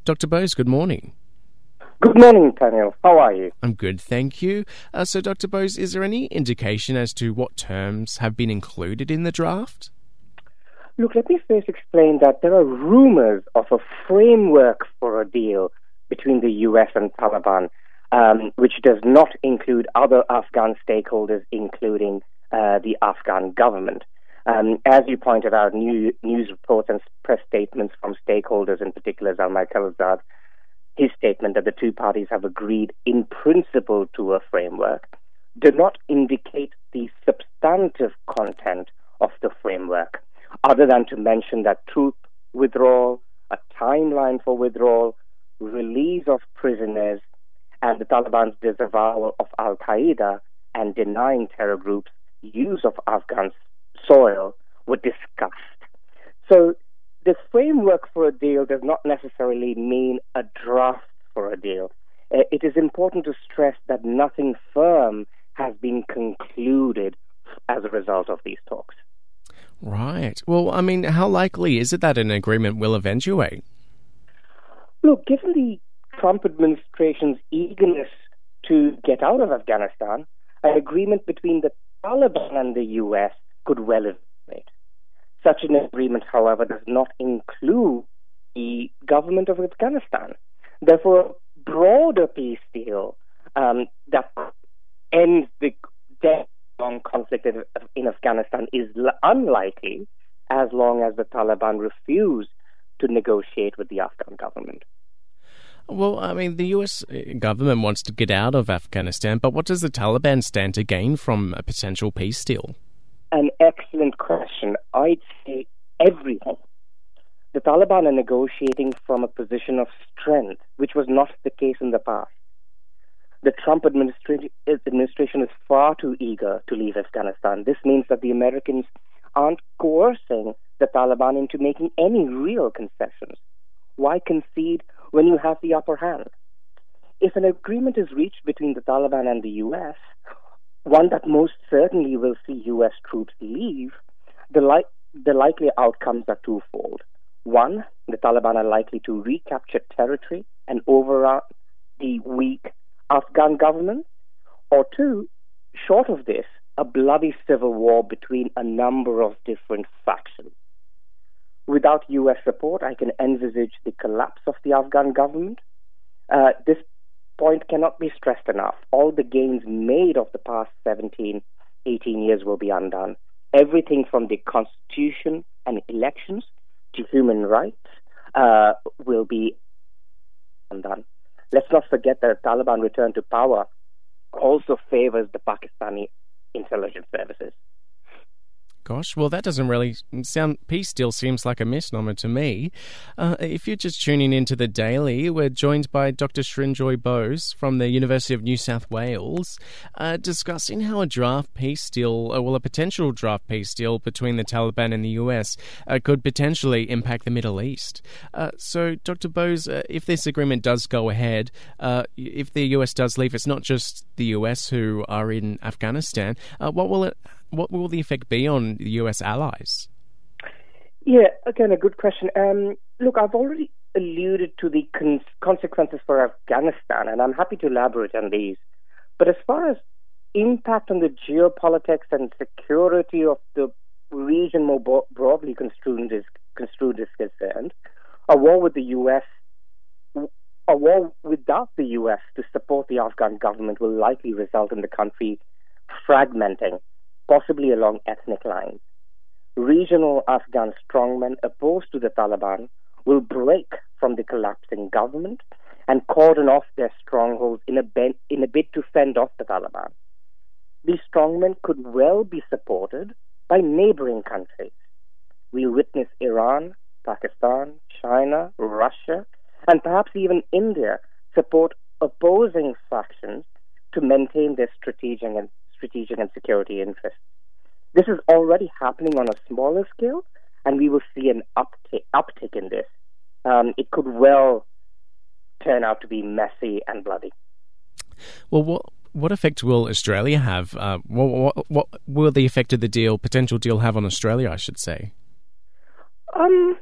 Dr. Bose, good morning. Good morning, Daniel. How are you? I'm good, thank you. So, Dr. Bose, is there any indication as to what terms have been included in the draft? Look, let me first explain that there are rumors of a framework for a deal between the US and Taliban, which does not include other Afghan stakeholders, including the Afghan government. As you pointed out, news reports and press statements from stakeholders, in particular Zalmay Khalilzad, his statement that the two parties have agreed in principle to a framework, do not indicate the substantive content of the framework, other than to mention that troop withdrawal, a timeline for withdrawal, release of prisoners, and the Taliban's disavowal of Al-Qaeda and denying terror groups use of Afghan soil were discussed. So the framework for a deal does not necessarily mean a draft for a deal. It is important to stress that nothing firm has been concluded as a result of these talks. Right. Well, I mean, how likely is it that an agreement will eventuate? Look, given the Trump administration's eagerness to get out of Afghanistan, an agreement between the Taliban and the US could well eventuate. Such an agreement, however, does not include the government of Afghanistan. Therefore, a broader peace deal that ends the long conflict in Afghanistan is unlikely as long as the Taliban refuse to negotiate with the Afghan government. Well, I mean, the US government wants to get out of Afghanistan, but what does the Taliban stand to gain from a potential peace deal? An excellent question. I'd say everything. The Taliban are negotiating from a position of strength, which was not the case in the past. The Trump administration is far too eager to leave Afghanistan. This means that the Americans aren't coercing the Taliban into making any real concessions. Why concede when you have the upper hand? If an agreement is reached between the Taliban and the US, one that most certainly will see US troops leave, the likely outcomes are twofold. One, the Taliban are likely to recapture territory and overrun the weak Afghan government. Or two, short of this, a bloody civil war between a number of different factions. Without US support, I can envisage the collapse of the Afghan government. This point cannot be stressed enough. All the gains made of the past 17, 18 years will be undone. Everything from the constitution and elections to human rights will be undone. Let's not forget that the Taliban return to power also favors the Pakistani intelligence services. Gosh, well, that doesn't really sound... Peace deal seems like a misnomer to me. If you're just tuning into The Daily, we're joined by Dr. Srinjoy Bose from the University of New South Wales, discussing how a potential draft peace deal between the Taliban and the US could potentially impact the Middle East. So, Dr. Bose, if this agreement does go ahead, if the US does leave, it's not just the US who are in Afghanistan. What will the effect be on the US allies? Yeah, again, a good question. Look, I've already alluded to the consequences for Afghanistan, and I'm happy to elaborate on these. But as far as impact on the geopolitics and security of the region more broadly construed is concerned, a war with the US, a war without the US to support the Afghan government will likely result in the country fragmenting, possibly along ethnic lines. Regional Afghan strongmen opposed to the Taliban will break from the collapsing government and cordon off their strongholds in a bid to fend off the Taliban. These strongmen could well be supported by neighboring countries. We witness Iran, Pakistan, China, Russia, and perhaps even India support opposing factions to maintain their strategic and security interests. This is already happening on a smaller scale, and we will see an uptick in this. It could well turn out to be messy and bloody. Well, what effect will Australia have? What will the effect of the potential deal have on Australia, I should say?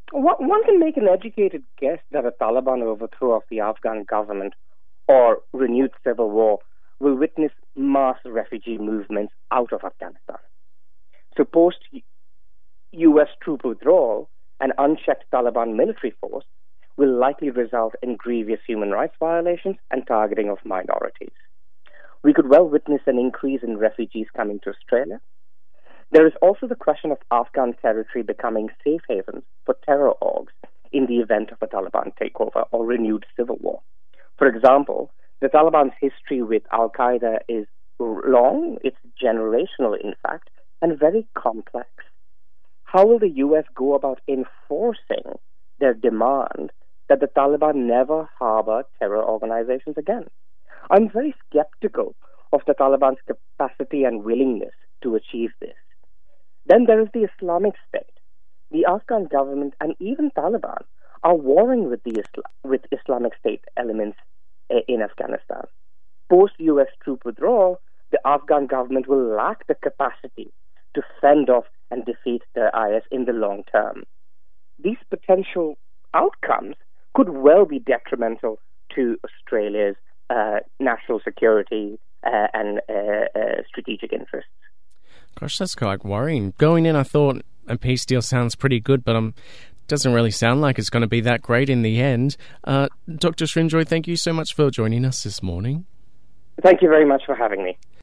One can make an educated guess that a Taliban overthrow of the Afghan government or renewed civil war will witness mass refugee movements out of Afghanistan. So post-US troop withdrawal, an unchecked Taliban military force will likely result in grievous human rights violations and targeting of minorities. We could well witness an increase in refugees coming to Australia. There is also the question of Afghan territory becoming safe havens for terror orgs in the event of a Taliban takeover or renewed civil war. For example, the Taliban's history with Al-Qaeda is long, it's generational in fact, and very complex. How will the US go about enforcing their demand that the Taliban never harbor terror organizations again? I'm very skeptical of the Taliban's capacity and willingness to achieve this. Then there is the Islamic State. The Afghan government and even Taliban are warring with Islamic State elements in Afghanistan. Post-US troop withdrawal, the Afghan government will lack the capacity to fend off and defeat the IS in the long term. These potential outcomes could well be detrimental to Australia's national security and strategic interests. Gosh, that's quite worrying. Going in, I thought a peace deal sounds pretty good, but doesn't really sound like it's going to be that great in the end. Dr. Srinjoy, thank you so much for joining us this morning. Thank you very much for having me.